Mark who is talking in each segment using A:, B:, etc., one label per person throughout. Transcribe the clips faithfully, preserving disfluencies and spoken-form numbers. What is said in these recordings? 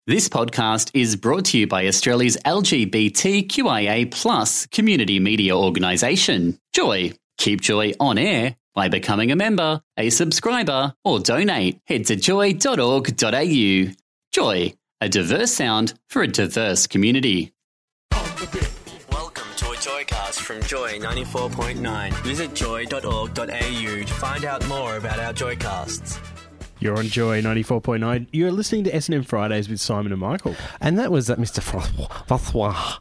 A: This podcast is brought to you by Australia's L G B T Q I A plus community media organisation, Joy. Keep Joy on air by becoming a member, a subscriber, or donate. Head to joy dot org dot a u. Joy, a diverse sound for a diverse community.
B: Welcome to a Joycast from Joy ninety-four point nine. Visit joy dot org dot a u to find out more about our Joycasts.
C: You're on Joy ninety-four point nine. You're listening to S and M Fridays with Simon and Michael.
D: And that was uh, Mister François.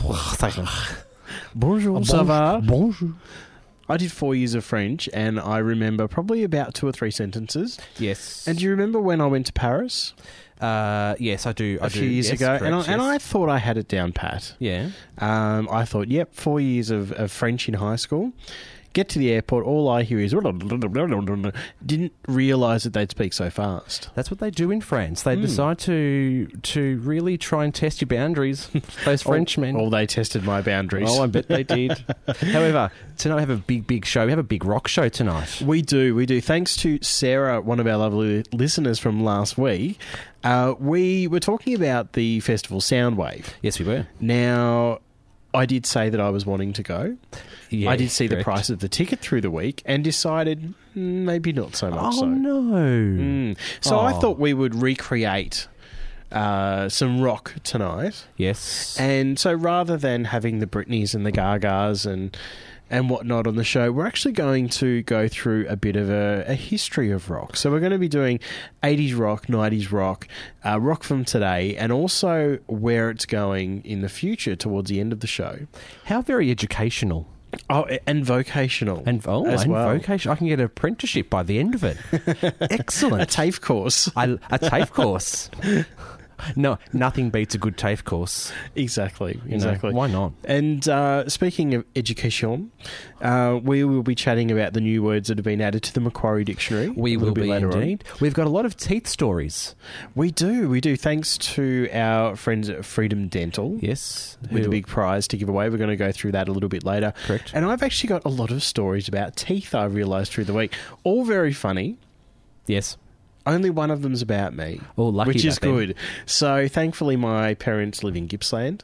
C: Bonjour,
D: Bon-
C: ça va?
D: Bonjour.
C: I did four years of French, and I remember probably about two or three sentences.
D: Yes.
C: And do you remember when I went to Paris?
D: Uh, yes, I do. I
C: a
D: do.
C: few years
D: yes,
C: ago,
D: correct,
C: and, I,
D: yes.
C: and I thought I had it down pat.
D: Yeah.
C: Um, I thought, yep, four years of, of French in high school. Get to the airport, all I hear is... Didn't realise that they'd speak so fast.
D: That's what they do in France. They
C: Mm.
D: decide to to really try and test your boundaries, those Frenchmen.
C: Oh, they tested my boundaries.
D: Oh, I bet they did. However, tonight we have a big, big show. We have a big rock show tonight.
C: We do, we do. Thanks to Sarah, one of our lovely listeners from last week. Uh, we were talking about the festival Soundwave.
D: Yes, we were.
C: Now, I did say that I was wanting to go.
D: Yeah,
C: I did see
D: correct.
C: the price of the ticket through the week and decided mm, maybe not so much
D: Oh,
C: so.
D: no.
C: Mm. So I
D: Oh.
C: thought we would recreate uh, some rock tonight.
D: Yes.
C: And so rather than having the Britneys and the Gagas and and whatnot on the show, we're actually going to go through a bit of a, a history of rock. So we're going to be doing eighties rock, nineties rock, uh, rock from today, and also where it's going in the future towards the end of the show.
D: How very educational.
C: Oh, and vocational.
D: And, oh,
C: as
D: and
C: well.
D: vocation. I can get an apprenticeship by the end of it. Excellent.
C: A TAFE course.
D: I, a TAFE course. No, nothing beats a good TAFE course.
C: Exactly,
D: You know,
C: exactly.
D: why not?
C: And uh, speaking of education, uh, we will be chatting about the new words that have been added to the Macquarie Dictionary.
D: We
C: a little
D: will
C: bit
D: be
C: later on.
D: indeed. We've got a lot of teeth stories.
C: We do, we do. Thanks to our friends at Freedom Dental.
D: Yes.
C: With a
D: Who-
C: big prize to give away. We're going to go through that a little bit later.
D: Correct.
C: And I've actually got a lot of stories about teeth I've realised through the week. All very funny.
D: Yes.
C: Only one of them's about me.
D: Oh, lucky
C: Which is
D: about them.
C: good. So thankfully my parents live in Gippsland.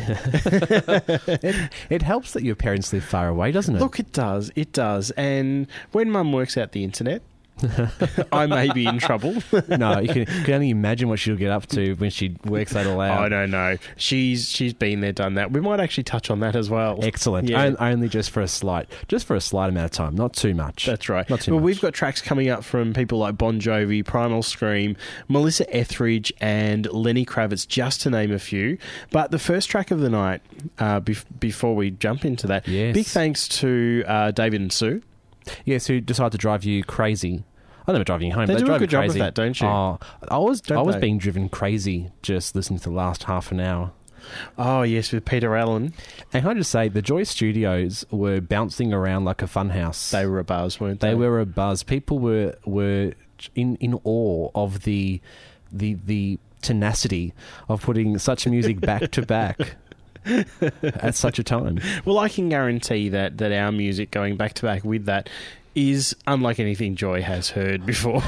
D: it, it helps that your parents live far away, doesn't it?
C: Look, it does. It does. And when Mum works out the internet, I may be in trouble.
D: No, you can, you can only imagine what she'll get up to when she works that all out.
C: I don't know. She's she's been there, done that. We might actually touch on that as well.
D: Excellent.
C: Yeah.
D: On- Only just for a slight, just for a slight amount of time, not too much.
C: That's right.
D: Not too
C: well,
D: much.
C: we've got tracks coming up from people like Bon Jovi, Primal Scream, Melissa Etheridge, and Lenny Kravitz, just to name a few. But the first track of the night, uh, bef- before we jump into that,
D: Yes.
C: big thanks to uh, David and Sue.
D: Yes, who decide to drive you crazy. I never driving you home.
C: They
D: but
C: do a
D: drive
C: good
D: you
C: job of
D: crazy.
C: that, don't you?
D: Oh, I was,
C: Don't
D: I was
C: they?
D: being driven crazy just listening to the last half an hour.
C: Oh, yes, with Peter Allen.
D: And can I just say, the Joy Studios were bouncing around like a funhouse.
C: They were a buzz, weren't they?
D: They were a buzz. People were were in, in awe of the the the tenacity of putting such music back to back at such a time.
C: Well, I can guarantee that, that our music going back to back with that is unlike anything Joy has heard before.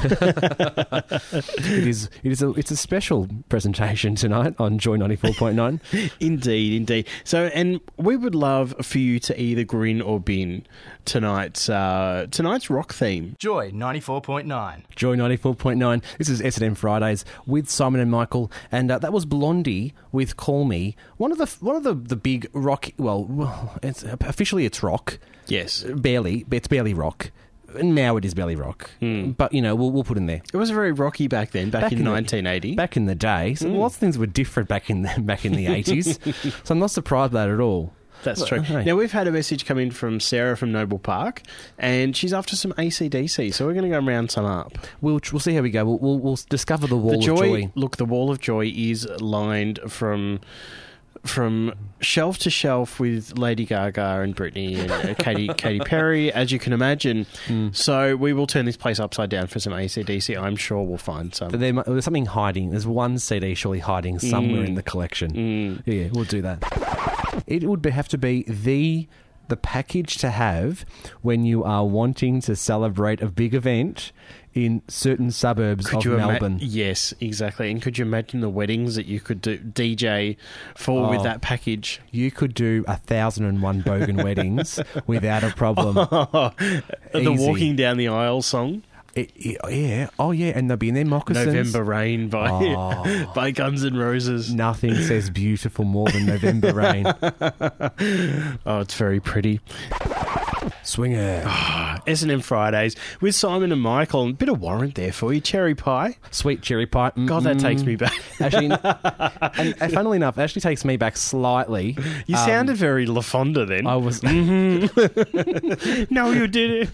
D: It is it is a it's a special presentation tonight on Joy ninety-four point nine.
C: Indeed, indeed. So, and we would love for you to either grin or bin tonight's uh, tonight's rock theme.
E: Joy ninety-four point nine.
D: Joy ninety-four point nine. This is S and M Fridays with Simon and Michael, and uh, that was Blondie with Call Me. One of the one of the, the big rock. Well, it's officially it's rock.
C: Yes,
D: Barely, it's barely rock. Now it is barely rock,
C: Mm.
D: but you know we'll we'll put in there.
C: it was very rocky back then, back,
D: Back
C: in,
D: in the-
C: nineteen eighty.
D: Back in the day, so lots of things were different back in the, back in the eighties. So I'm not surprised by that at all.
C: That's true.
D: Hey.
C: Now, we've had a message come in from Sarah from Noble Park, and she's after some A C D C, so we're going to go round some up.
D: We'll we'll see how we go. We'll we'll, we'll discover the wall
C: the joy,
D: of joy.
C: Look, the wall of joy is lined from from shelf to shelf with Lady Gaga and Britney and uh, Katy Katy Perry, as you can imagine.
D: Mm.
C: So we will turn this place upside down for some A C D C. I'm sure we'll find some.
D: But there, mu- there's something hiding. There's one C D surely hiding somewhere
C: Mm.
D: in the collection.
C: Mm.
D: Yeah, we'll do that. It would be, have to be the the package to have when you are wanting to celebrate a big event in certain suburbs
C: Could
D: of
C: you ima-
D: Melbourne.
C: Yes, exactly. And could you imagine the weddings that you could do D J for
D: Oh.
C: with that package?
D: You could do a thousand and one bogan weddings without a problem.
C: the
D: Easy.
C: walking down the aisle song,
D: It, it- yeah, oh yeah, and they'll be in their moccasins.
C: November Rain by
D: Oh.
C: by Guns N' Roses.
D: Nothing says beautiful more than November rain.
C: Oh, it's very pretty.
D: Swinger.
C: S and M Fridays with Simon and Michael. A bit of warrant there for you. Cherry pie.
D: Sweet cherry pie. Mm,
C: God, that
D: mm.
C: takes me back.
D: Actually, and, and funnily enough, it actually takes me back slightly.
C: You
D: Um,
C: sounded very La Fonda then.
D: I was.
C: No, you didn't.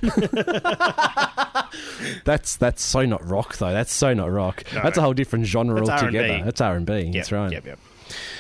D: That's that's so not rock though. That's so not rock.
C: No.
D: That's a whole different genre
C: That's R and B.
D: altogether. That's R and B.
C: Yep,
D: That's right.
C: Yep, yep.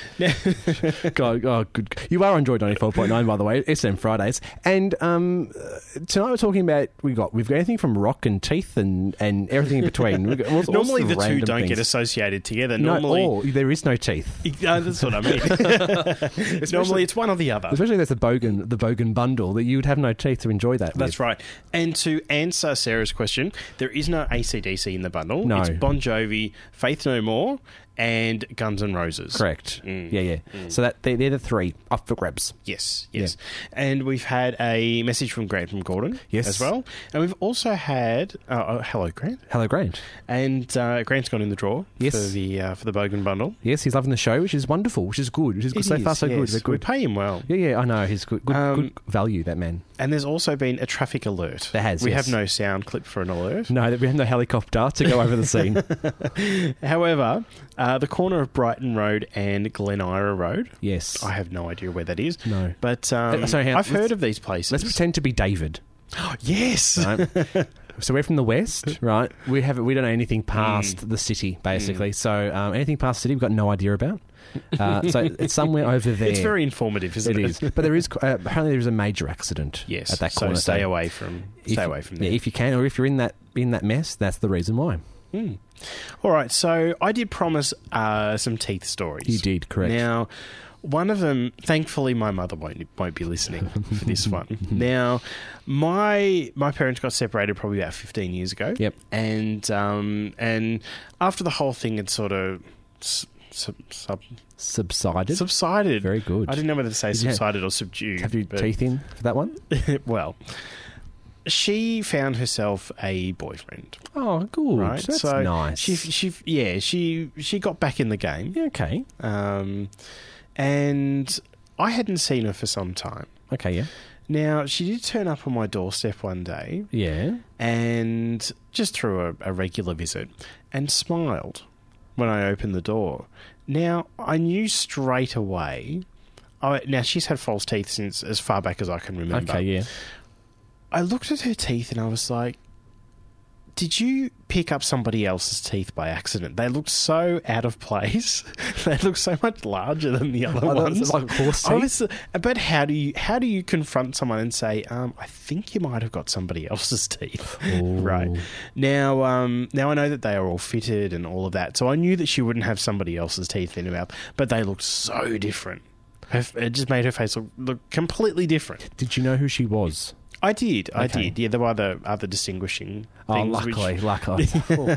D: God, oh, good. You are on Joy ninety-four point nine, by the way. S M Fridays, and um, uh, tonight we're talking about we got we've got anything from rock and teeth and, and everything in between. We've got all, all
C: Normally
D: sorts
C: the
D: of
C: two
D: random
C: don't
D: things.
C: get associated together.
D: No,
C: Normally,
D: or there is no teeth.
C: Uh, that's what I mean. Normally it's one or the other.
D: Especially if there's the bogan, the bogan bundle that you would have no teeth to enjoy that.
C: That's
D: with.
C: right. And to answer Sarah's question, there is no A C D C in the bundle.
D: No.
C: It's Bon Jovi, Faith No More, and Guns N' Roses.
D: Correct.
C: Mm.
D: Yeah, yeah. So that they're, they're the three up for grabs.
C: Yes, yes. And we've had a message from Grant from Gordon
D: Yes.
C: as well. And we've also had... Uh, oh, hello, Grant.
D: Hello, Grant.
C: And uh, Grant's gone in the draw
D: Yes.
C: for the uh, for the Bogan bundle.
D: Yes, he's loving the show, which is wonderful, which is good, which is good.
C: It
D: So
C: is,
D: far, so
C: yes.
D: good. They're
C: We
D: good.
C: pay him well.
D: Yeah, yeah, I know. He's good. Good,
C: Um,
D: good value, that man.
C: And there's also been a traffic alert.
D: There has,
C: We
D: yes.
C: have no sound clip for an alert.
D: No, we have no helicopter to go over the scene.
C: However, uh, the corner of Brighton Road and Glen Ira Road,
D: Yes.
C: I have no idea where that is.
D: No.
C: But um,
D: Uh, sorry, hang on.
C: I've heard
D: Let's-
C: of these places.
D: Let's pretend to be David.
C: Yes.
D: Right? So we're from the west, right? We have we don't know anything past
C: Mm.
D: the city, basically. So um, anything past the city, we've got no idea about. Uh, so it's somewhere over there.
C: It's very informative, isn't
D: It
C: it?
D: is, but there is uh, apparently there is a major accident.
C: Yes.
D: at that
C: so
D: corner.
C: stay away from
D: if-
C: stay away from there.
D: Yeah, if you can, or if you're in that in that mess, that's the reason why.
C: Mm. All right. So I did promise uh, some teeth stories.
D: You did, correct.
C: Now, one of them, thankfully, my mother won't won't be listening for this one. Now, my my parents got separated probably about fifteen years ago.
D: Yep.
C: And um and after the whole thing had sort of s- sub, sub,
D: Subsided.
C: subsided,
D: Very good.
C: I didn't know whether to say
D: Did you have-
C: subsided or subdued.
D: Have you
C: but-
D: teeth in for that one?
C: well, she found herself a boyfriend.
D: Oh, good.
C: Right,
D: That's
C: so
D: nice.
C: She, she, yeah, she, she got back in the game,
D: Yeah, okay.
C: um, and I hadn't seen her for some time.
D: Okay, yeah.
C: Now she did turn up on my doorstep one day,
D: Yeah.
C: and just through a, a regular visit, and smiled when I opened the door. Now I knew straight away. I, now she's had false teeth since as far back as I can remember.
D: Okay, yeah.
C: I looked at her teeth and I was like, did you pick up somebody else's teeth by accident? They looked so out of place. They looked so much larger than the other
D: Oh,
C: ones.
D: that's like horse
C: I
D: teeth?
C: was, but how do you how do you confront someone and say, um, I think you might have got somebody else's teeth?
D: Ooh.
C: Right. Now um, now I know that they are all fitted and all of that. So I knew that she wouldn't have somebody else's teeth in her mouth, but they looked so different. Her, it just made her face look, look completely different.
D: Did you know who she was?
C: I did, I
D: Okay.
C: did. Yeah, there were other other distinguishing
D: Oh,
C: things.
D: luckily,
C: which,
D: luckily. Oh.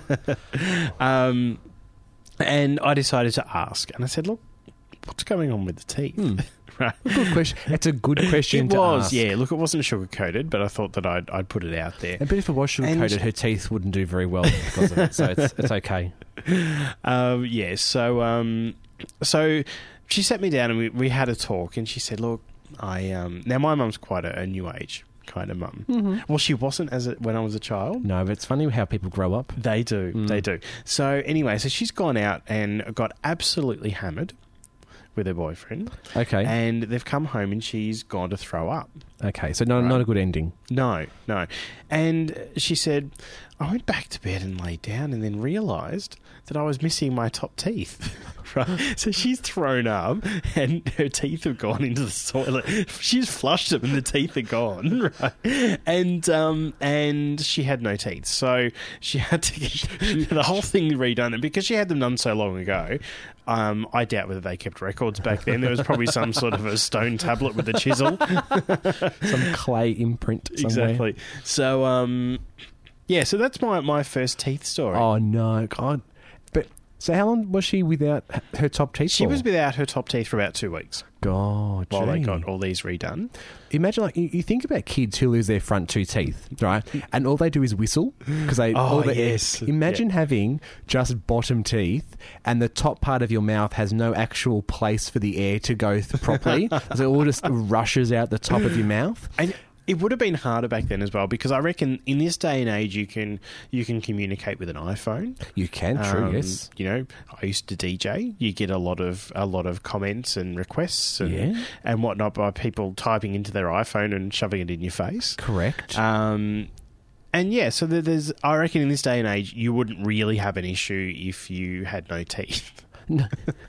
C: um, and I decided to ask, and I said, "Look, what's going on with the teeth?"
D: Hmm.
C: Right.
D: Good question. That's a good question
C: It
D: to
C: was,
D: ask.
C: yeah. Look, it wasn't sugar coated, but I thought that I'd I'd put it out there.
D: But if it was sugar coated,
C: And-
D: her teeth wouldn't do very well because of it. So it's it's okay.
C: Um, yeah. So um, so she sat me down and we we had a talk, and she said, "Look, I um now my mum's quite a, a new age kind of mum.
D: Mm-hmm.
C: Well, she wasn't as a, when I was a child."
D: No, but it's funny how people grow up.
C: They do.
D: Mm.
C: They do. So anyway, so she's gone out and got absolutely hammered with her boyfriend,
D: Okay.
C: and they've come home and she's gone to throw up.
D: Okay. So not
C: Right.
D: not a good ending.
C: No, no. And she said, I went back to bed and laid down and then realised that I was missing my top teeth. Right? So she's thrown up and her teeth have gone into the toilet. She's flushed them and the teeth are gone. Right? And um, and she had no teeth. So she had to get the whole thing redone. And because she had them done so long ago, um, I doubt whether they kept records back then. There was probably some sort of a stone tablet with a chisel.
D: Some clay imprint somewhere.
C: Exactly. So, um, Yeah, so that's my, my first teeth story.
D: Oh, no. God. But, so how long was she without h- her top teeth
C: She
D: for?
C: was without her top teeth for about two weeks
D: God,
C: while they
D: gee.
C: got all these redone.
D: Imagine, like, you, you think about kids who lose their front two teeth, right? And all they do is whistle because they.
C: Oh,
D: all they,
C: yes.
D: Imagine having just bottom teeth and the top part of your mouth has no actual place for the air to go th- properly. So it all just rushes out the top of your mouth.
C: And it would have been harder back then as well, because I reckon in this day and age you can you can communicate with an iPhone.
D: You can, true,
C: Um,
D: yes.
C: You know, I used to D J. You get a lot of a lot of comments and requests and
D: Yeah.
C: and whatnot by people typing into their iPhone and shoving it in your face.
D: Correct.
C: Um, and yeah, so there- there's. I reckon in this day and age you wouldn't really have an issue if you had no teeth.
D: No.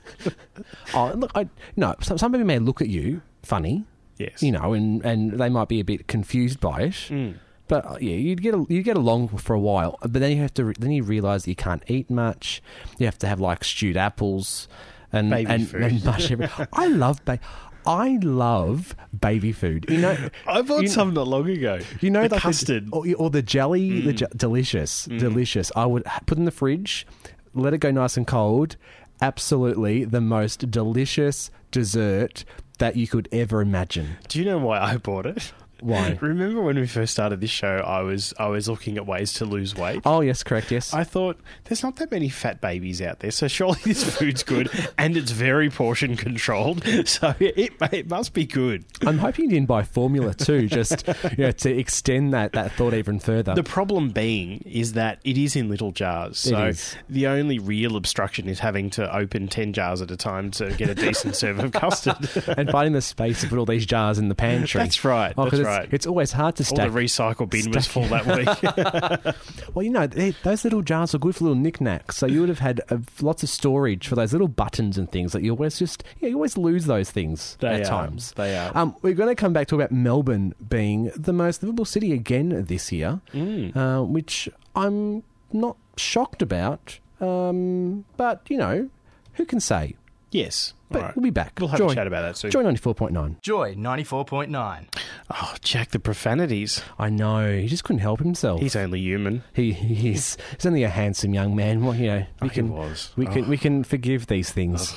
D: oh, look, I, no, some, some people may look at you funny,
C: Yes,
D: you know, and, and they might be a bit confused by it.
C: Mm.
D: But uh, yeah, you'd get a, you get along for a while, but then you have to re- then you realise that you can't eat much. You have to have like stewed apples and
C: Baby
D: and,
C: food.
D: and mush every- I love ba- I love baby food. You know,
C: I bought
D: you,
C: some not long ago.
D: You know,
C: the
D: like
C: custard.
D: the, or, or the jelly, the je- delicious, delicious. I would h- put in the fridge, let it go nice and cold. Absolutely, the most delicious dessert that you could ever imagine.
C: Do you know why I bought it?
D: Why?
C: Remember when we first started this show, I was I was looking at ways to lose weight.
D: Oh yes, correct. Yes.
C: I thought there's not that many fat babies out there, so surely this food's good and it's very portion controlled, so it it must be good.
D: I'm hoping you didn't buy formula too, just you know, to extend that, that thought even further.
C: The problem being is that it is in little jars, so
D: is.
C: the only real obstruction is having to open ten jars at a time to get a decent serve of custard.
D: and finding the space to put all these jars in the pantry.
C: That's right,
D: Oh, 'cause
C: that's
D: it's,
C: right.
D: It's always hard to
C: All
D: stack.
C: the recycle bin was full that week.
D: Well, you know, they, those little jars are good for little knickknacks. So you would have had uh, lots of storage for those little buttons and things that you always just, yeah, you always lose those things
C: They
D: at
C: are.
D: times.
C: They are.
D: Um, we're going to come back to about Melbourne being the most livable city again this year,
C: Mm.
D: uh, which I'm not shocked about. Um, but, you know, who can say?
C: Yes.
D: But
C: All right.
D: we'll be back.
C: We'll have
D: Joy,
C: a chat about that soon.
D: Joy ninety-four point nine.
E: Joy ninety-four point nine.
C: Oh, Jack, the profanities.
D: I know, he just couldn't help himself.
C: He's only human.
D: He he's he's only a handsome young man. Well, you know, we
C: Oh, he
D: can
C: was.
D: we can
C: Oh.
D: we can forgive these things.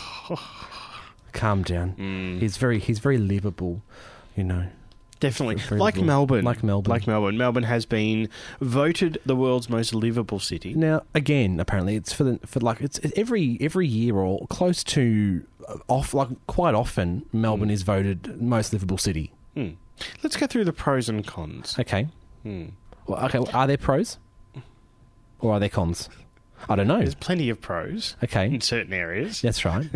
D: Calm down.
C: Mm.
D: He's very he's very livable, you know.
C: Definitely.
D: Very
C: Like
D: livable.
C: Melbourne.
D: Like Melbourne.
C: Like Melbourne. Melbourne has been voted the world's most livable city.
D: Now, again, apparently, it's for the for like it's it's every every year or close to uh, off like quite often. Melbourne is voted most livable city.
C: Hmm. Let's go through the pros and cons.
D: Okay.
C: Hmm.
D: Well, okay. Are there pros or are there cons? I don't know.
C: There's plenty of pros
D: Okay.
C: in certain areas.
D: That's right.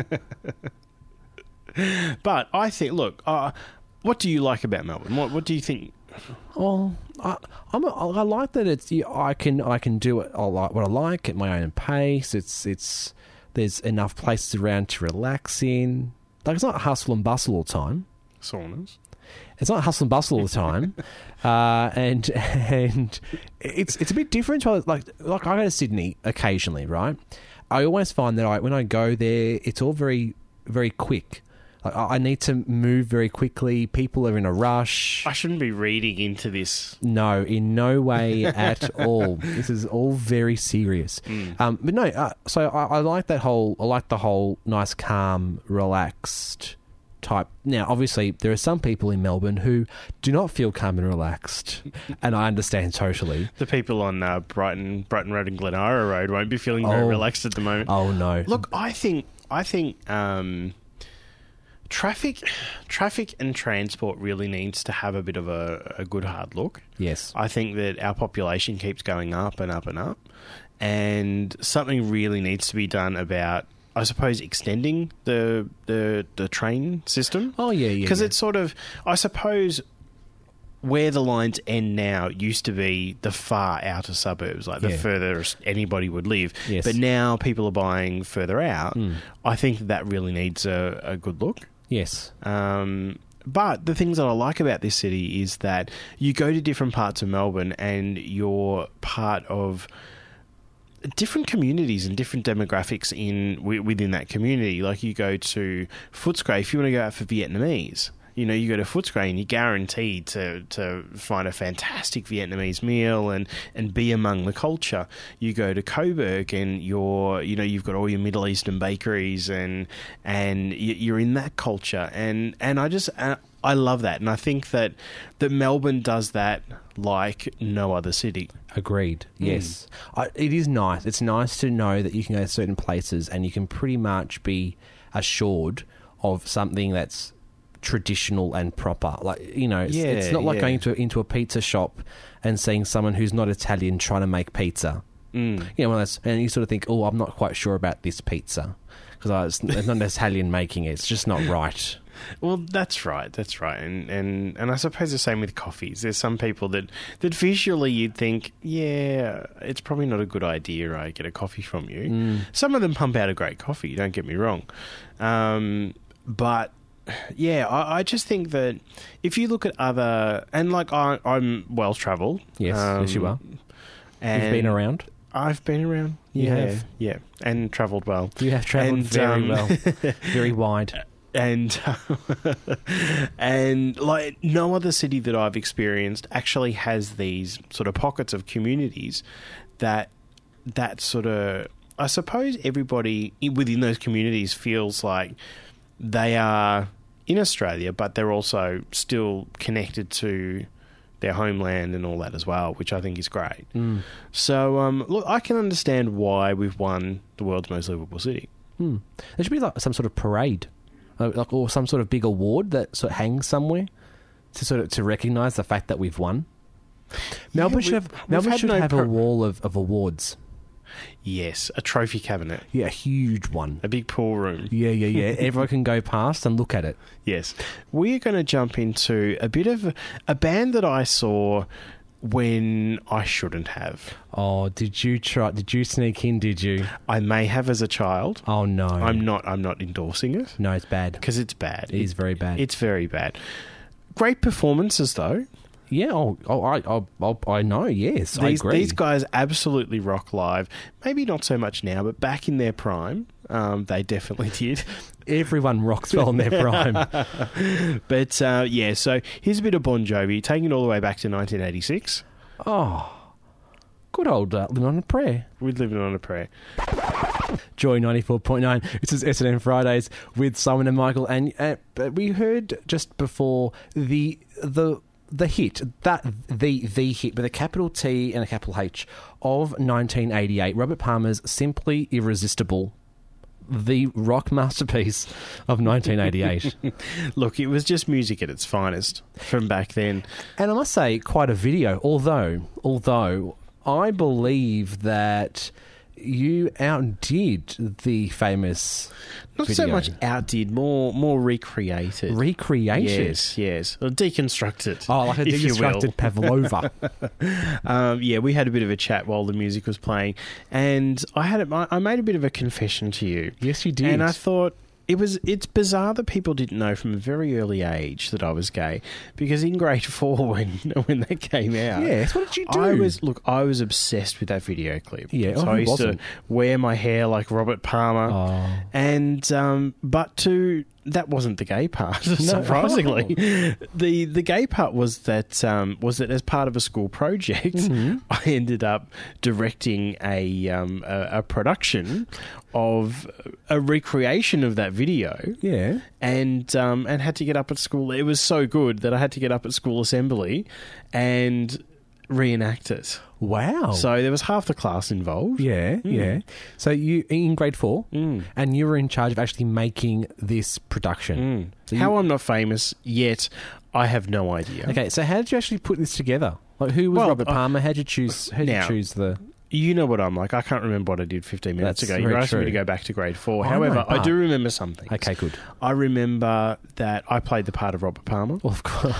C: But I think, look, uh, what do you like about Melbourne? What What do you think?
D: Oh, I, I'm a, I like that it's yeah, I can I can do it. I like what I like at my own pace. It's it's there's enough places around to relax in. Like it's not hustle and bustle all the time.
C: Saunas.
D: It's not hustle and bustle all the time, uh, and and it's it's a bit different. To, like like I go to Sydney occasionally, right? I always find that I when I go there, it's all very very quick. Like I I need to move very quickly. People are in a rush.
C: I shouldn't be reading into this.
D: No, in no way at all. This is all very serious.
C: Mm.
D: Um, but no, uh, so I, I like that whole. I like the whole nice, calm, relaxed type. Now, obviously, there are some people in Melbourne who do not feel calm and relaxed, and I understand totally.
C: The people on uh, Brighton, Brighton Road and Glenara Road won't be feeling very
D: Oh.
C: relaxed at the moment.
D: Oh no!
C: Look, I think I think um, traffic, traffic and transport really needs to have a bit of a, a good hard look.
D: yes,
C: I think that our population keeps going up and up and up, and something really needs to be done about, I suppose, extending the the, the train system.
D: Oh, yeah, yeah,
C: Because
D: yeah.
C: it's sort of, I suppose, where the lines end now used to be the far outer suburbs, like the
D: Yeah.
C: furthest anybody would live.
D: Yes.
C: But now people are buying further out.
D: Mm.
C: I think that really needs a, a good look.
D: yes,
C: Um, but the things that I like about this city is that you go to different parts of Melbourne and you're part of different communities and different demographics in wi- within that community. Like you go to Footscray, if you want to go out for Vietnamese, You know, you go to Footscray and you're guaranteed to, to find a fantastic Vietnamese meal and, and be among the culture. You go to Coburg and you're, you know, you've got all your Middle Eastern bakeries and and you're in that culture. And and I just uh, I love that, and I think that that Melbourne does that like no other city.
D: Agreed. Yes, mm. I, it is nice. It's nice to know that you can go to certain places and you can pretty much be assured of something that's traditional and proper. Like, you know, it's,
C: Yeah,
D: it's not like
C: yeah.
D: going to into a pizza shop and seeing someone who's not Italian trying to make pizza.
C: Mm.
D: You know, well, that's, and you sort of think, oh, I'm not quite sure about this pizza because it's, it's not an Italian making it. It's just not right.
C: Well, that's right. That's right. And, and and I suppose the same with coffees. There's some people that, that visually you'd think, yeah, it's probably not a good idea I get a coffee from you.
D: Mm.
C: Some of them pump out a great coffee, don't get me wrong. Um, but, yeah, I, I just think that if you look at other... And, like, I, I'm well-travelled.
D: Yes,
C: um,
D: yes, you are.
C: And
D: You've been around.
C: I've been around.
D: You
C: yeah,
D: have.
C: Yeah, and travelled well.
D: You have travelled
C: And,
D: very
C: um,
D: well, very wide.
C: And and like no other city that I've experienced actually has these sort of pockets of communities that that sort of, I suppose everybody within those communities feels like they are in Australia, but they're also still connected to their homeland and all that as well, which I think is great.
D: Mm.
C: So um, look, I can understand why we've won the world's most livable city.
D: Hmm. There should be like some sort of parade, uh, like, or some sort of big award that sort of hangs somewhere to sort of to recognise the fact that we've won. Melbourne
C: Yeah,
D: should
C: we've-
D: have
C: we've
D: Melbourne
C: had
D: should
C: no
D: have
C: par-
D: a wall of, of awards.
C: Yes, a trophy cabinet,
D: Yeah, a huge one.
C: a big pool room.
D: Yeah, yeah, yeah. Everyone can go past and look at it.
C: Yes. We're going to jump into a bit of a, a band that I saw when I shouldn't have.
D: Oh, did you try? Did you sneak in? Did you?
C: I may have as a child.
D: Oh no,
C: I'm not I'm not endorsing it
D: No, it's bad.
C: because it's bad.
D: It is very bad.
C: It's very bad. Great performances though.
D: Yeah. Oh, oh I, oh, oh, I know. Yes, I
C: These
D: agree.
C: these guys absolutely rock live. Maybe not so much now, but back in their prime, um, they definitely did.
D: Everyone rocks well in their prime.
C: But uh, yeah, so here's a bit of Bon Jovi, taking it all the way back to nineteen eighty-six.
D: Oh, good old uh, Living on a Prayer.
C: We're living on a prayer.
D: Joy ninety-four point nine. This is S and M Fridays with Simon and Michael, and uh, but we heard just before the the the hit that the the hit with a capital T and a capital H of nineteen eighty-eight. Robert Palmer's "Simply Irresistible," the rock masterpiece of nineteen eighty-eight.
C: Look, it was just music at its finest from back then.
D: And I must say, quite a video. Although, although I believe that you outdid the famous
C: Not
D: video.
C: so much outdid, more more recreated.
D: Recreated.
C: Yes, yes. Or deconstructed.
D: Oh, like a
C: if you will.
D: deconstructed Pavlova.
C: Um, yeah, we had a bit of a chat while the music was playing, and I had a, I made a bit of a confession to you.
D: Yes, you did.
C: And I thought it was it's bizarre that people didn't know from a very early age that I was gay, because in grade four when when that came out,
D: Yes, what did you do?
C: I was look, I was obsessed with that video clip.
D: Yeah,
C: so
D: oh,
C: I
D: who
C: used
D: wasn't?
C: to wear my hair like Robert Palmer,
D: Oh.
C: and um, but to that wasn't the gay part. Surprisingly, the the gay part was that um, was that as part of a school project,
D: Mm-hmm.
C: I ended up directing a, um, a a production of a recreation of that video.
D: Yeah.
C: And um, and had to get up at school. It was so good that I had to get up at school assembly and reenact it.
D: Wow.
C: So there was half the class involved.
D: yeah, yeah. So you in grade four,
C: Mm.
D: and you were in charge of actually making this production. So you-
C: How I'm not famous yet, I have no idea.
D: Okay, so how did you actually put this together? Like, who was
C: Well,
D: Robert
C: uh,
D: Palmer? How did you choose? How did
C: now-
D: you choose the?
C: You know what I'm like. I can't remember what I did fifteen minutes
D: That's
C: ago.
D: very
C: You're asking me
D: true.
C: to go back to grade four.
D: I
C: However,
D: know,
C: I
D: but-
C: do remember something.
D: Okay, good.
C: I remember that I played the part of Robert Palmer.
D: Well, of course,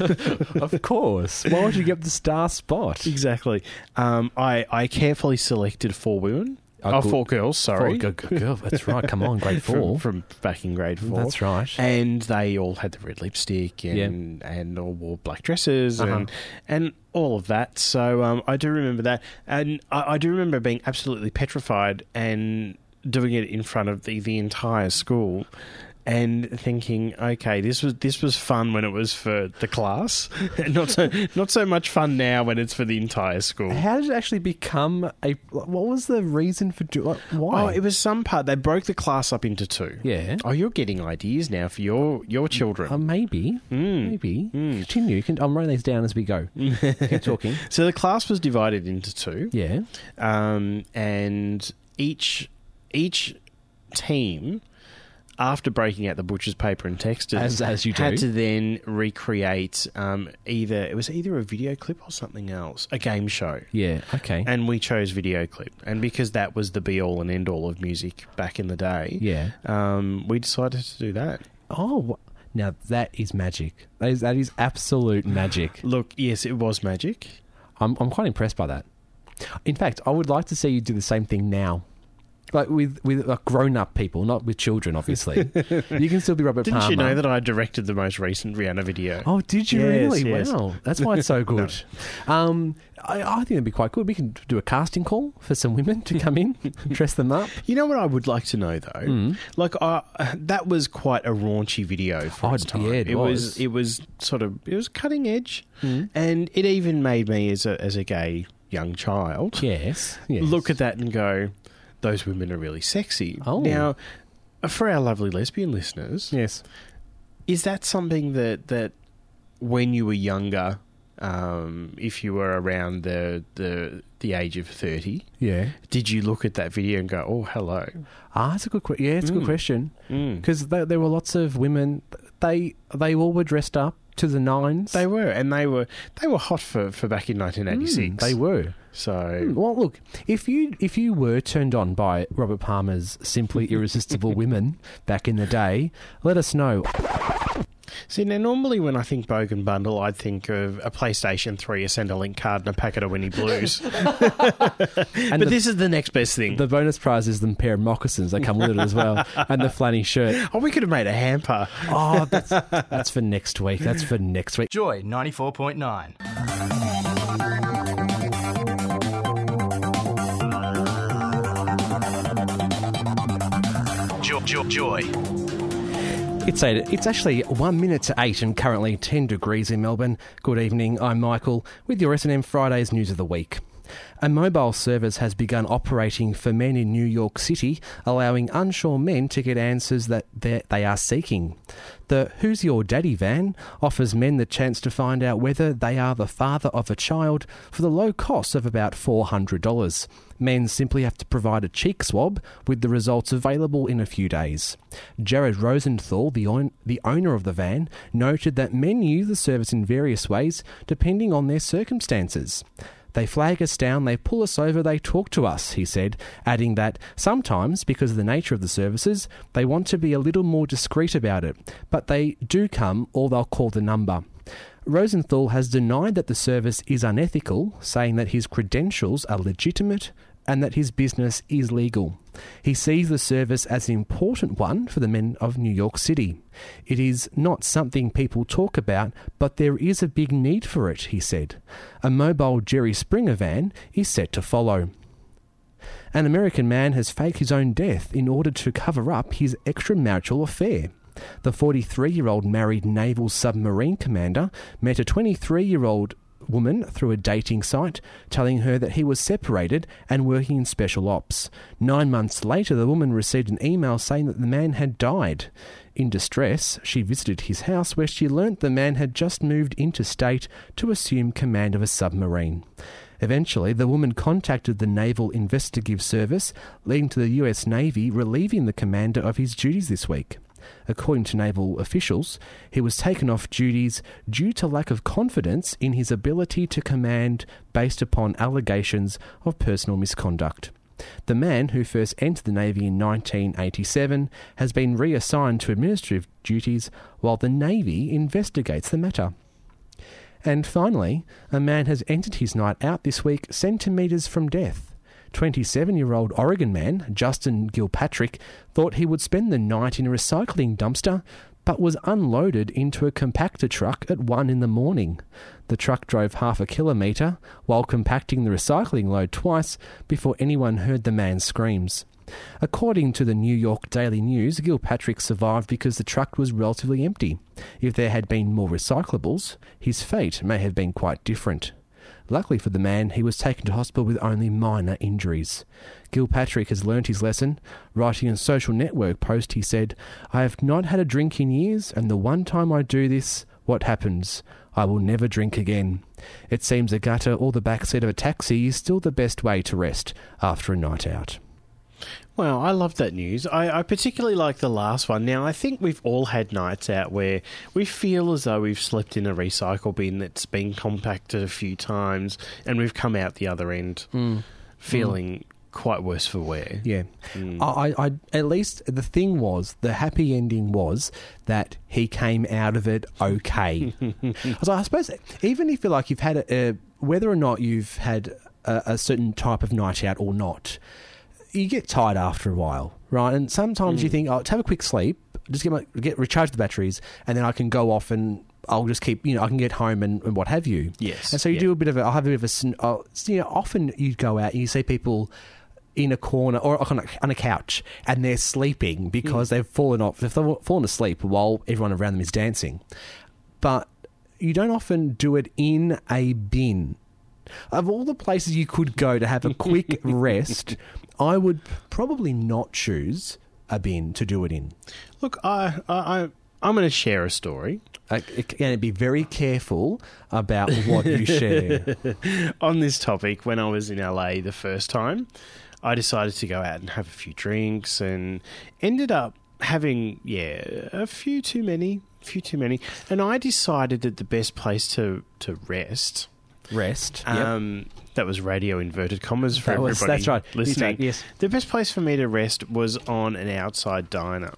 D: of course. Why would you get the star spot?
C: Exactly. Um, I, I carefully selected four women.
D: Oh,
C: Oh,
D: good.
C: four girls, sorry.
D: Oh, good, good girl. That's right. Come on, grade four.
C: From, from back in grade four.
D: That's right.
C: And they all had the red lipstick and and all wore black dresses
D: Uh-huh.
C: and and all of that. So um, I do remember that. And I, I do remember being absolutely petrified and doing it in front of the, the entire school. and thinking, okay, this was this was fun when it was for the class, not so not so much fun now when it's for the entire school.
D: How did it actually become a... What was the reason for... Do, like, why?
C: Oh, it was some part. They broke the class up into two.
D: Yeah.
C: Oh, you're getting ideas now for your, your children.
D: Uh, maybe.
C: Mm.
D: Maybe.
C: Mm.
D: Continue. Can, I'm writing these down as we go. Keep talking.
C: So the class was divided into two.
D: Yeah.
C: Um, and each each team, after breaking out the butcher's paper and texters,
D: As- as you do.
C: had to then recreate um, either it was either a video clip or something else, a game show.
D: Yeah. Okay.
C: And we chose video clip, and because that was the be all and end all of music back in the day,
D: Yeah.
C: um, we decided to do that.
D: Oh, wh- now that is magic. That is, that is absolute magic.
C: Look, yes, it was magic.
D: I'm I'm quite impressed by that. In fact, I would like to see you do the same thing now. Like with, with like grown-up people, not with children, obviously. You can still be Robert
C: Didn't
D: Palmer.
C: you know that I directed the most recent Rihanna video?
D: Oh, did you
C: Yes,
D: really?
C: yes.
D: Wow. That's why it's so good. um, I, I think it'd be quite good. We can do a casting call for some women to come in, dress them up.
C: You know what I would like to know though?
D: Mm.
C: Like, uh, that was quite a raunchy video for
D: Oh,
C: its time.
D: yeah, it
C: was.
D: was.
C: It was sort of. It was cutting edge,
D: Mm.
C: and it even made me as a as a gay young child
D: Yes. yes.
C: look at that and go, "Those women are really sexy."
D: Oh.
C: Now, for our lovely lesbian listeners,
D: Yes.
C: is that something that that when you were younger, um, if you were around the the the age of thirty,
D: Yeah.
C: did you look at that video and go, "Oh, hello"?
D: Ah, that's a good question. Yeah, it's a good
C: Mm.
D: question.
C: Mm.
D: Because there, there were lots of women, they they all were dressed up to the nines.
C: They were, and they were they were hot for, for back in nineteen eighty-six.
D: Mm, they were.
C: So
D: Mm, Well, look, if you if you were turned on by Robert Palmer's simply irresistible women back in the day, let us know.
C: see now, normally when I think Bogan Bundle, I'd think of a PlayStation three, a Centrelink card, and a packet of Winnie Blues. but
D: And the,
C: this is the next best thing.
D: the bonus prize is the pair of moccasins that come with it as well, and the flanny shirt.
C: oh, we could have made a hamper.
D: Oh, that's that's for next week. That's for next week.
E: Joy ninety-four point nine. Joy, joy, joy.
D: It's eight, it's actually one minute to eight and currently ten degrees in Melbourne. Good evening, I'm Michael with your S and M Fridays News of the Week. A mobile service has begun operating for men in New York City, allowing unsure men to get answers that they are seeking. The Who's Your Daddy van offers men the chance to find out whether they are the father of a child for the low cost of about four hundred dollars. Men simply have to provide a cheek swab with the results available in a few days. Jared Rosenthal, the, own, the owner of the van, noted that men use the service in various ways depending on their circumstances. They flag us down, they pull us over, they talk to us, he said, adding that sometimes, because of the nature of the services, they want to be a little more discreet about it, but they do come or they'll call the number. Rosenthal has denied that the service is unethical, saying that his credentials are legitimate and that his business is legal. He sees the service as an important one for the men of New York City. It is not something people talk about, but there is a big need for it, he said. A mobile Jerry Springer van is set to follow. An American man has faked his own death in order to cover up his extramarital affair. The forty-three-year-old married naval submarine commander met a twenty-three-year-old woman through a dating site, telling her that he was separated and working in special ops. Nine months later, the woman received an email saying that the man had died. In distress, she visited his house where she learnt the man had just moved interstate to assume command of a submarine. Eventually, the woman contacted the Naval Investigative Service, leading to the U S Navy relieving the commander of his duties this week. According to naval officials, he was taken off duties due to lack of confidence in his ability to command based upon allegations of personal misconduct. The man, who first entered the Navy in nineteen eighty-seven, has been reassigned to administrative duties while the Navy investigates the matter. And finally, a man has entered his night out this week centimetres from death. twenty-seven-year-old Oregon man, Justin Gilpatrick, thought he would spend the night in a recycling dumpster, but was unloaded into a compactor truck at one in the morning. The truck drove half a kilometre while compacting the recycling load twice before anyone heard the man's screams. According to the New York Daily News, Gilpatrick survived because the truck was relatively empty. If there had been more recyclables, his fate may have been quite different. Luckily for the man, he was taken to hospital with only minor injuries. Gilpatrick has learnt his lesson. Writing a social network post, he said, "I have not had a drink in years, and the one time I do this, what happens? I will never drink again. It seems a gutter or the backseat of a taxi is still the best way to rest after a night out."
C: Well, I love that news. I, I particularly like the last one. Now, I think we've all had nights out where we feel as though we've slept in a recycle bin that's been compacted a few times and we've come out the other end
D: Mm.
C: feeling mm. quite worse for wear.
D: Yeah.
C: Mm.
D: I, I, at least the thing was, the happy ending was that he came out of it okay. So I suppose even if you're like you've had a, a whether or not you've had a, a certain type of night out or not, you get tired after a while, right? And sometimes mm. you think, oh, let's have a quick sleep, just get my, get recharge the batteries, and then I can go off and I'll just keep, you know, I can get home and, and what have you.
C: Yes.
D: And so you
C: yeah.
D: do a bit of a, I'll have a bit of a, sn- uh, you know, often you go out and you see people in a corner or on a, on a couch and they're sleeping because mm. they've fallen off, they've fallen asleep while everyone around them is dancing. But you don't often do it in a bin. Of all the places you could go to have a quick rest, I would probably not choose a bin to do it in.
C: Look, I, I, I'm going to share a story.
D: Uh, and be very careful about what you share.
C: On this topic, when I was in L A the first time, I decided to go out and have a few drinks and ended up having, yeah, a few too many, a few too many. And I decided that the best place to, to rest...
D: Rest.
C: Um, yep. That was radio inverted commas for
D: that was,
C: everybody
D: that's right.
C: listening.
D: Yes.
C: The best place for me to rest was on an outside diner.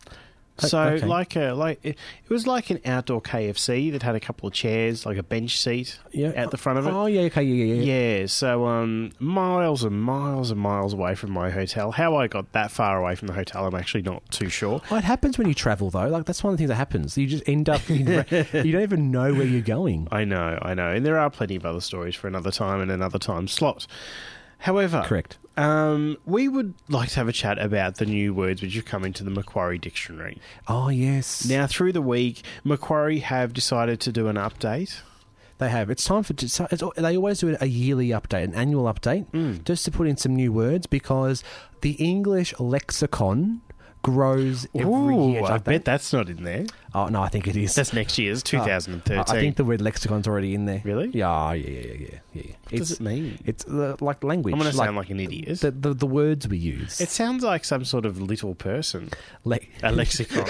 C: So,
D: okay.
C: like a like it, it was like an outdoor K F C that had a couple of chairs, like a bench seat
D: yeah.
C: at the front of it.
D: Oh, yeah, okay, yeah, yeah,
C: yeah. Yeah, so um, miles and miles and miles away from my hotel. How I got that far away from the hotel, I'm actually not too sure.
D: Oh, it happens when you travel, though. Like that's one of the things that happens. You just end up, in, you don't even know where you're going.
C: I know, I know, and there are plenty of other stories for another time and another time slot. However,
D: correct.
C: Um, we would like to have a chat about the new words which have come into the Macquarie Dictionary.
D: Oh, yes.
C: Now, through the week, Macquarie have decided to do an update.
D: They have. It's time for... It's, they always do a yearly update, an annual update,
C: mm.
D: just to put in some new words because the English lexicon grows every
C: Ooh,
D: year.
C: I bet that's not in there.
D: Oh, no, I think it is.
C: That's next year's, twenty thirteen.
D: Uh, I think the word lexicon's already in there.
C: Really?
D: Yeah, yeah, yeah, yeah. yeah.
C: What
D: it's,
C: does it mean?
D: It's uh, like language.
C: I'm going to
D: like,
C: sound like an idiot.
D: The, the, the words we use.
C: It sounds like some sort of little person.
D: Le-
C: a lexicon.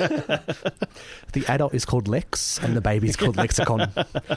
D: The adult is called Lex and the baby is called Lexicon.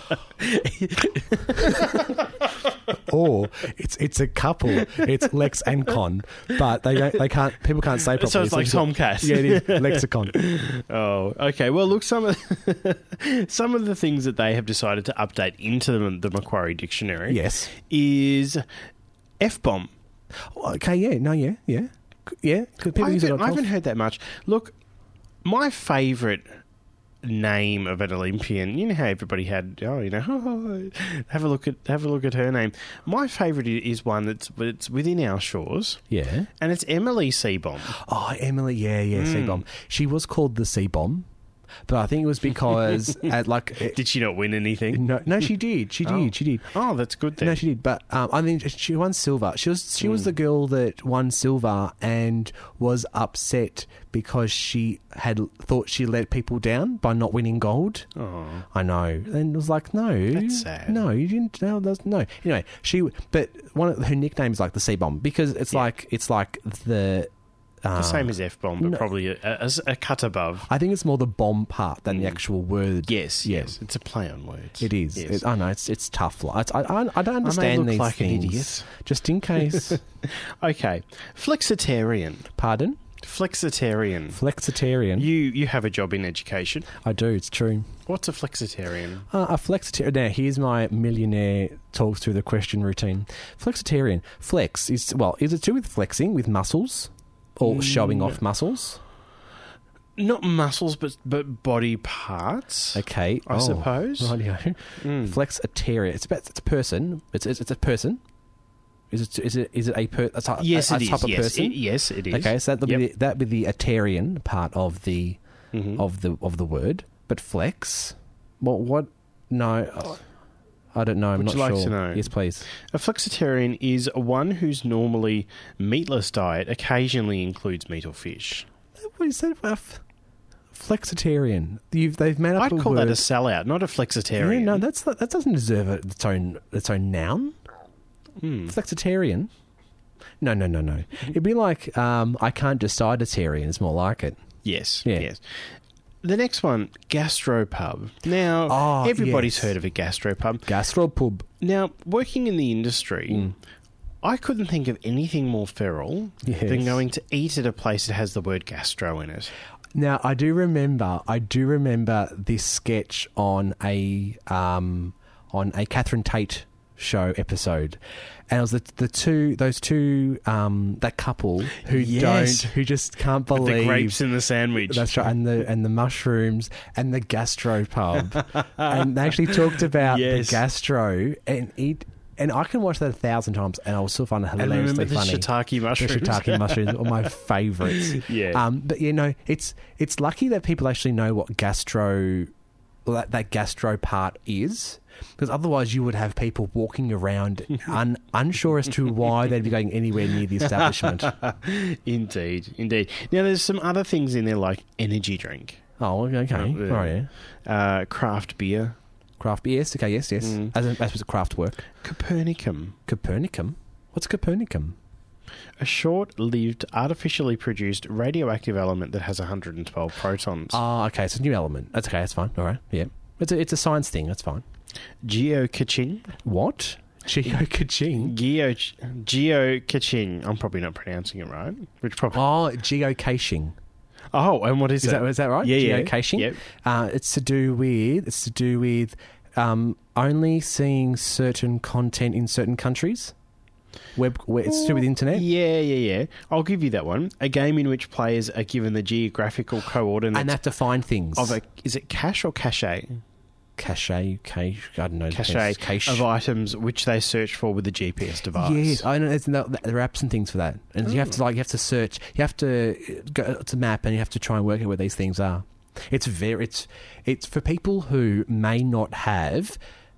D: Or it's it's a couple. It's Lex and Con, but they don't. They can't. People can't say properly.
C: So it's like
D: so
C: Tomcat.
D: Yeah, it is Lexicon.
C: Oh, okay. Well, look, some of some of the things that they have decided to update into the, the Macquarie Dictionary,
D: yes,
C: is F-bomb.
D: Okay, yeah, no, yeah, yeah, yeah. People
C: I,
D: use it
C: haven't, I haven't heard that much. Look, my favourite name of an Olympian, you know how everybody had, oh, you know, oh, have a look at have a look at her name. My favourite is one that's it's within our shores.
D: Yeah,
C: and it's Emily Seebohm.
D: Oh, Emily, yeah, yeah, mm. Seebohm. She was called the Seebohm. But I think it was because, at like, it,
C: did she not win anything?
D: No, no, she did. She did.
C: Oh.
D: She did.
C: Oh, that's good then.
D: No, she did. But um, I mean, she won silver. She was she mm. was the girl that won silver and was upset because she had thought she let people down by not winning gold.
C: Oh,
D: I know. And it was like, no,
C: that's sad.
D: No, you didn't. No, that's, no. Anyway, she. But one of her nicknames is like the C-bomb because it's yeah. like it's like the.
C: The same as F-bomb, but no, probably a, a, a cut above.
D: I think it's more the bomb part than mm. the actual word.
C: Yes, yes. It's a play on words.
D: It is.
C: Yes.
D: It, I know, it's it's tough. It's, I, I, I don't understand
C: I may look
D: these
C: like
D: things.
C: An idiot.
D: Just in case.
C: Okay. Flexitarian.
D: Pardon?
C: Flexitarian.
D: Flexitarian.
C: You you have a job in education.
D: I do, it's true.
C: What's a flexitarian?
D: Uh, a flexitarian. Now, here's my millionaire talks through the question routine. Flexitarian. Flex is, well, is it to do with flexing, with muscles? Or showing off muscles?
C: Not muscles, but but body parts.
D: Okay,
C: I
D: oh,
C: suppose.
D: Rightio. Mm. Flexitarian. It's about it's a person. It's it's, it's a person. Is it is it is it a per, a, ty-
C: Yes,
D: a,
C: it
D: a
C: is.
D: type of
C: Yes,
D: person?
C: it, yes, it is.
D: Okay, so that would
C: Yep.
D: be the, that would be the Atarian part of the
C: Mhm.
D: of the of the word. But flex, what what? No, I don't know. I'm
C: Would
D: not
C: you like
D: sure.
C: to know?
D: Yes, please.
C: A flexitarian is one whose normally meatless diet occasionally includes meat or fish.
D: What is that? F- Flexitarian. You've they've made up
C: I'd
D: a
C: call
D: word.
C: that a sellout, not a flexitarian.
D: Yeah, no, that's that doesn't deserve a, its own its own noun.
C: Hmm.
D: Flexitarian. No, no, no, no. It'd be like um, I can't decide-itarian. It's more like it.
C: Yes,
D: Yeah.
C: yes. The next one, gastropub. Now,
D: Oh,
C: everybody's
D: yes.
C: heard of a gastropub.
D: Gastropub.
C: Now, working in the industry,
D: Mm.
C: I couldn't think of anything more feral
D: Yes.
C: than going to eat at a place that has the word gastro in it.
D: Now, I do remember, I do remember this sketch on a um, on a Catherine Tate show episode, and it was the the two those two um, that couple who
C: Yes.
D: don't who just can't
C: With
D: believe
C: the grapes in the sandwich.
D: That's right, and the and the mushrooms and the gastropub, and they actually talked about
C: Yes.
D: the gastro and it. And I can watch that a thousand times, and I will still find it
C: And
D: hilariously
C: remember the
D: funny.
C: shiitake
D: The
C: mushrooms.
D: shiitake mushrooms are my favourites.
C: Yeah.
D: Um, but you know, it's it's lucky that people actually know what gastro well, that, that gastro part is, because otherwise you would have people walking around un, unsure as to why they'd be going anywhere near the establishment.
C: Indeed, indeed. Now, there's some other things in there like energy drink,
D: Oh, okay.
C: Uh,
D: Oh, yeah.
C: uh, craft beer,
D: Craft beer, yes. Okay, yes, yes.
C: Mm.
D: As, a, as a craft work.
C: Copernicum,
D: Copernicum? What's Copernicum?
C: a short-lived, artificially produced radioactive element that has one hundred twelve protons.
D: Oh, okay. It's a new element. That's okay. That's fine. All right. Yeah. It's a, it's a science thing. That's fine.
C: Geocaching.
D: What? Geocaching?
C: Geo geocaching. I'm probably not pronouncing it right. Which probably.
D: Oh, geocaching.
C: Oh, and what is,
D: Is
C: it?
D: that, is that right?
C: Yeah, yeah.
D: Geocaching?
C: Yep.
D: Uh, it's to do with it's to do with um, only seeing certain content in certain countries. Web, web it's to do with internet.
C: Yeah, yeah, yeah. I'll give you that one. A game in which players are given the geographical coordinates
D: And have to find things.
C: of a. Is it cache or cache?
D: Cache, cache, I don't know.
C: Cache,
D: cache.
C: of items which they search for with a G P S device.
D: Yes, I know. There's no, there are apps and things for that, and you have to like you have to search. You have to go to map, and you have to try and work out where these things are. It's very it's it's for people who may not have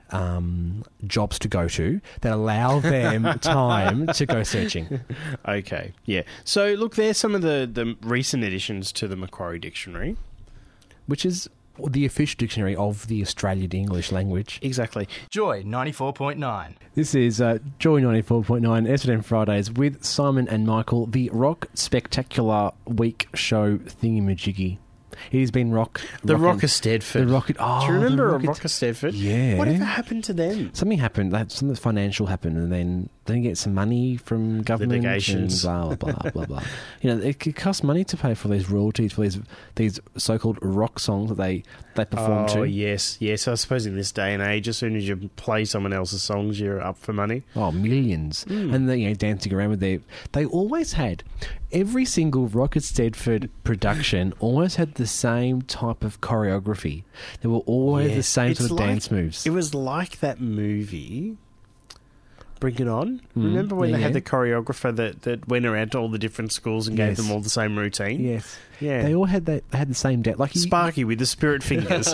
D: um, jobs to go to that allow them time to go searching.
C: Okay, yeah. So look, there's some of the, the recent additions to the Macquarie Dictionary.
D: Which is the official dictionary of the Australian English language.
C: Exactly.
E: Joy ninety-four point nine.
D: This is uh, Joy ninety-four point nine Essendon Fridays with Simon and Michael, the Rock Spectacular Week show thingamajiggy. It has been rock.
C: The
D: rockin-
C: Rock of Stedford.
D: The Rocket. Oh,
C: Do you remember
D: the
C: a
D: Rocket-
C: Rock of Stedford?
D: Yeah.
C: Whatever happened to them?
D: Something happened. That something financial happened, and then then you get some money from government.
C: Litigations.
D: And blah blah blah blah. You know, it, it costs money to pay for these royalties for these these so-called rock songs that they they perform
C: Oh,
D: to.
C: yes, yes. I suppose in this day and age, as soon as you play someone else's songs, you're up for money.
D: Oh, millions. And they, you know, dancing around with their... They always had... Every single Rocket Stedford production always had the same type of choreography. They were always the
C: Yes.
D: same
C: It's
D: sort of
C: like-
D: dance moves.
C: It was like that movie, Bring It On.
D: Mm,
C: Remember when
D: yeah,
C: they had
D: yeah.
C: the choreographer that, that went around to all the different schools and gave
D: Yes.
C: them all the same routine?
D: Yes.
C: Yeah.
D: They all had that. They had the same dance. Like you,
C: Sparky with the spirit fingers.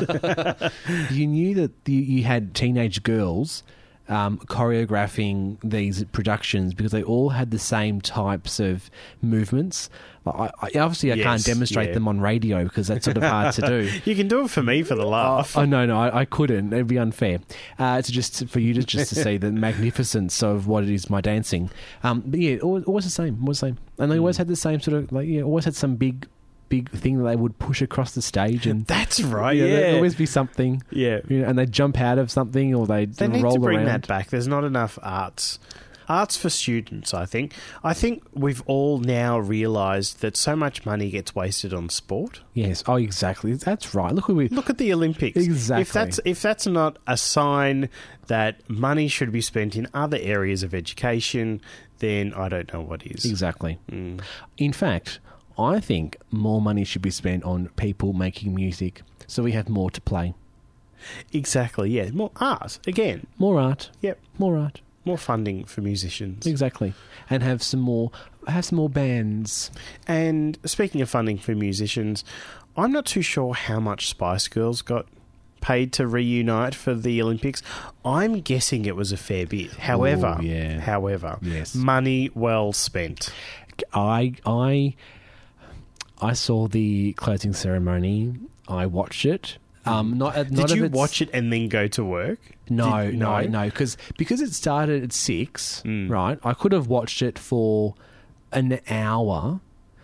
D: you knew that you, you had teenage girls um, choreographing these productions because they all had the same types of movements. Like, I, I, obviously, I
C: Yes,
D: can't demonstrate
C: yeah.
D: them on radio because that's sort of hard to do.
C: You can do it for me for the laugh.
D: Oh no, no, I, I couldn't. It'd be unfair. Uh, it's just for you to just to see the magnificence of what it is my dancing. Um, but yeah, always, always the same, always the same, and they always had the same sort of like yeah, always had some big, big thing that they would push across the stage, and
C: That's right,
D: yeah,
C: yeah.
D: there'd always be something.
C: Yeah.
D: You know, and they'd jump out of something or they'd
C: They need
D: roll
C: to bring
D: around.
C: that back. There's not enough arts. Arts for students, I think. I think we've all now realised that so much money gets wasted on sport.
D: Yes. Oh, exactly. That's right. Look, we
C: Look at the Olympics.
D: Exactly.
C: If that's if that's not a sign that money should be spent in other areas of education, then I don't know what is.
D: exactly.
C: Mm.
D: In fact, I think more money should be spent on people making music, so we have more to play.
C: Exactly. Yeah. More art again.
D: More art.
C: Yep.
D: More art.
C: more funding for musicians.
D: Exactly. And have some more have some more bands.
C: And speaking of funding for musicians, I'm not too sure how much Spice Girls got paid to reunite for the Olympics. I'm guessing it was a fair bit. However,
D: Ooh, yeah.
C: however,
D: Yes.
C: money well spent.
D: I I I saw the closing ceremony. I watched it. Um, not, not
C: Did
D: of
C: you
D: its-
C: watch it and then go to work?
D: No,
C: Did-
D: no, no, because because it started at six,
C: Mm.
D: right? I could have watched it for an hour,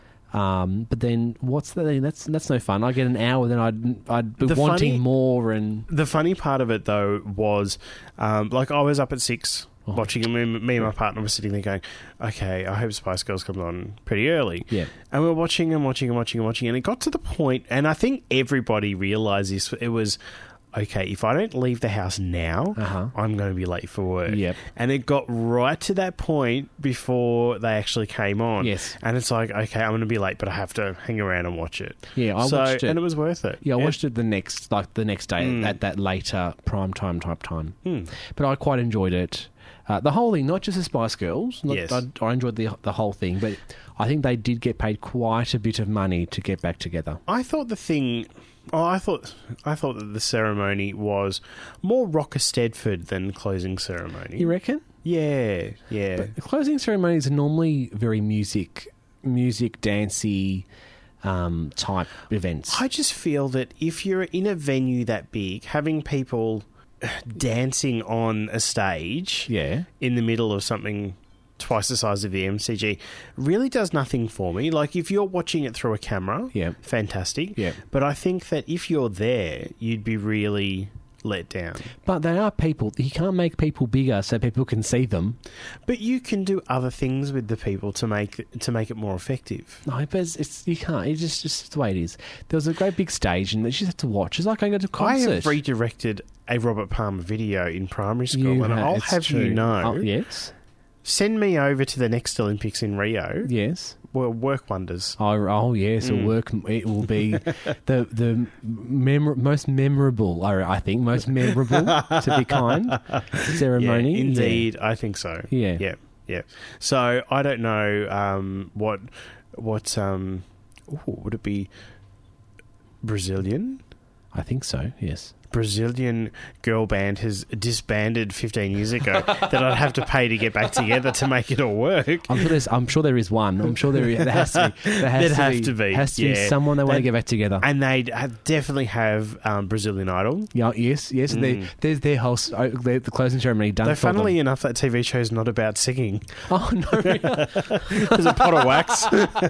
D: um, but then what's the that's that's no fun. I get an hour, then I'd I'd be
C: The
D: wanting
C: funny-
D: more, and
C: The funny part of it, though, was um, like I was up at six
D: Oh.
C: watching it. Me, me and my partner were sitting there going, okay, I hope Spice Girls comes on pretty early.
D: yeah,
C: And we were watching and watching and watching and watching, and it got to the point, and I think everybody realised this, it was, okay, if I don't leave the house now,
D: Uh-huh.
C: I'm going to be late for work.
D: Yep.
C: And it got right to that point before they actually came on.
D: Yes.
C: And it's like, okay, I'm going to be late, but I have to hang around and watch it.
D: Yeah, I
C: so,
D: watched it.
C: And it was worth it.
D: yeah. I watched it the next like the next day
C: Mm.
D: at that later prime time type time,
C: Hmm.
D: but I quite enjoyed it. Uh, the whole thing, not just the Spice Girls. Not,
C: Yes.
D: I, I enjoyed the the whole thing, but I think they did get paid quite a bit of money to get back together.
C: I thought the thing... Oh, I thought I thought that the ceremony was more Rocker Stedford than closing ceremony.
D: You reckon?
C: Yeah, yeah.
D: But the closing ceremonies are normally very music, music, dancey um, type events.
C: I just feel that if you're in a venue that big, having people dancing on a stage
D: yeah,
C: in the middle of something twice the size of the M C G really does nothing for me. Like, if you're watching it through a camera,
D: Yeah.
C: fantastic.
D: Yeah.
C: But I think that if you're there, you'd be really let down.
D: but they are people. You can't make people bigger so people can see them.
C: But you can do other things with the people to make to make it more effective.
D: No, but it's, it's you can't. It's just, just the way it is. There was a great big stage, and you just have to watch. It's like going to a
C: I
D: concert.
C: have redirected a Robert Palmer video in primary school,
D: You
C: and
D: ha-
C: I'll
D: it's
C: have
D: true.
C: you know,
D: Oh, yes,
C: send me over to the next Olympics in Rio.
D: yes.
C: Will work wonders.
D: Oh, oh yes, it'll work. It will be the the memor- most memorable. I I think most memorable, to be kind, ceremony.
C: Yeah, indeed, I think so.
D: Yeah.
C: yeah, yeah. So I don't know um, what what um, ooh, would it be Brazilian?
D: I think so. Yes.
C: Brazilian girl band has disbanded fifteen years ago that I'd have to pay to get back together to make it all work.
D: I'm sure there's. I'm sure there is one. I'm sure there, there has to be. There has
C: There'd
D: to
C: have
D: be,
C: to be,
D: Has to be
C: yeah.
D: someone they want to
C: That-
D: get back together.
C: And they'd have, definitely have um, Brazilian Idol.
D: Yeah. Yes. Yes. They, there's their whole s- oh, their, the closing ceremony done
C: Though,
D: for them.
C: funnily enough, that T V show's not about singing.
D: Oh no.
C: There's a pot of wax.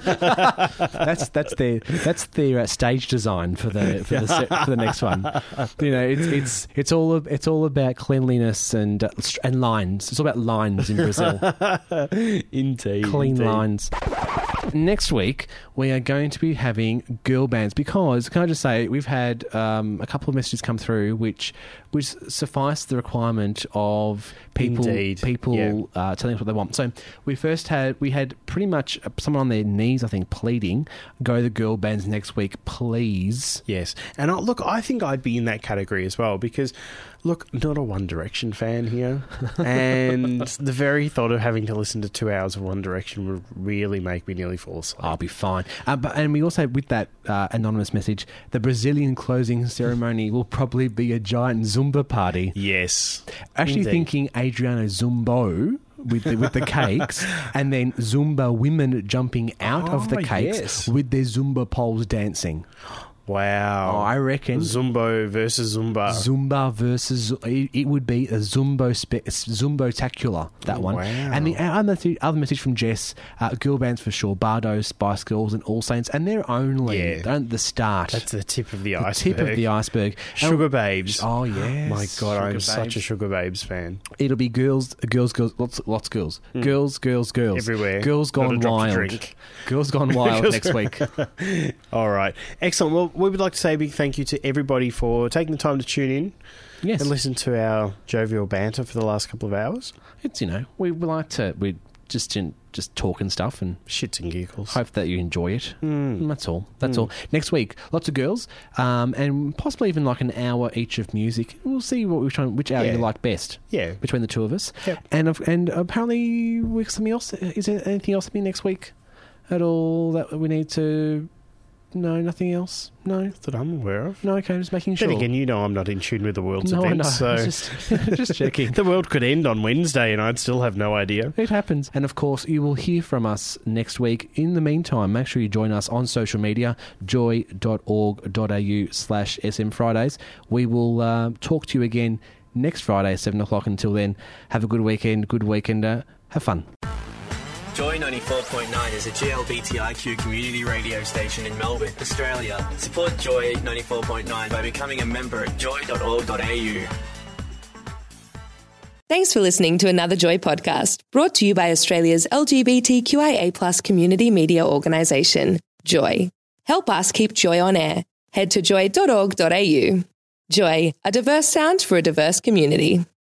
D: that's that's their that's their uh, stage design for the for the set, for the next one. You know, it's it's it's all ab- it's all about cleanliness and uh, str- and lines. It's all about lines in Brazil.
C: Indeed.
D: Clean
C: indeed.
D: lines. Next week we are going to be having girl bands because can I just say we've had um, a couple of messages come through which which suffice the requirement of people
C: Indeed.
D: people
C: Yeah.
D: uh, telling us what they want. So we first had we had pretty much someone on their knees I think pleading go the girl bands next week please.
C: Yes. And I, look, I think I'd be in that category as well because, look, not a One Direction fan here. And the very thought of having to listen to two hours of One Direction would really make me nearly fall asleep.
D: I'll be fine. Uh, but, and we also, with that uh, anonymous message, the Brazilian closing ceremony will probably be a giant Zumba party.
C: Yes.
D: Actually
C: Indeed.
D: thinking Adriano Zumbo with the, with the cakes and then Zumba women jumping out of the
C: Oh,
D: cakes
C: yes.
D: with their Zumba poles dancing.
C: Wow.
D: Oh, I reckon
C: Zumbo versus Zumba.
D: Zumba versus it, it would be a Zumbo spe- Zumbo-tacular, that one.
C: Wow.
D: And the other message, other message from Jess, uh, girl bands for sure, Bardo, Spice Girls and All Saints, and they're only
C: Yeah.
D: they're the start.
C: That's the tip of the,
D: the
C: iceberg.
D: tip of the iceberg.
C: Sugar
D: And-
C: Babes.
D: Oh yes.
C: My God, I'm
D: Sugar
C: such
D: Babes.
C: a Sugar Babes fan.
D: It'll be girls, girls, girls, lots, lots of girls, girls, girls, girls,
C: Everywhere.
D: Girls
C: Not a
D: gone
C: drop to
D: wild.
C: drink.
D: Girls gone wild
C: Girls-
D: next week.
C: All right. Excellent. Well, we would like to say a big thank you to everybody for taking the time to tune in
D: Yes,
C: and listen to our jovial banter for the last couple of hours.
D: it's you know we, we like to we just in, just talk and stuff, and
C: Shits and giggles.
D: hope that you enjoy it.
C: Mm.
D: That's all. That's all. Next week, lots of girls, um, and possibly even like an hour each of music. We'll see what we're trying, which hour
C: Yeah.
D: you like best.
C: Yeah.
D: Between the two of us.
C: Yep.
D: And of- and apparently, we something else. Is there anything else happening next week at all that we need to? No, nothing else. No,
C: That I'm aware of.
D: no. Okay, just making sure.
C: Then again, you know I'm not in tune with the world's
D: no, I know.
C: events, so
D: Just, just checking.
C: the world could end on Wednesday and I'd still have no idea.
D: It happens. And of course, you will hear from us next week. In the meantime, make sure you join us on social media, joy dot org dot a u slash S M Fridays. We will uh, talk to you again next Friday at seven o'clock. Until then, have a good weekend, good weekend, uh, have fun.
B: Joy ninety-four point nine is a G L B T I Q community radio station in Melbourne, Australia. Support Joy ninety-four point nine by becoming a member at joy dot org dot a u.
F: Thanks for listening to another Joy podcast, brought to you by Australia's L G B T Q I A plus community media organisation, Joy. Help us keep Joy on air. Head to joy dot org dot a u. Joy, a diverse sound for a diverse community.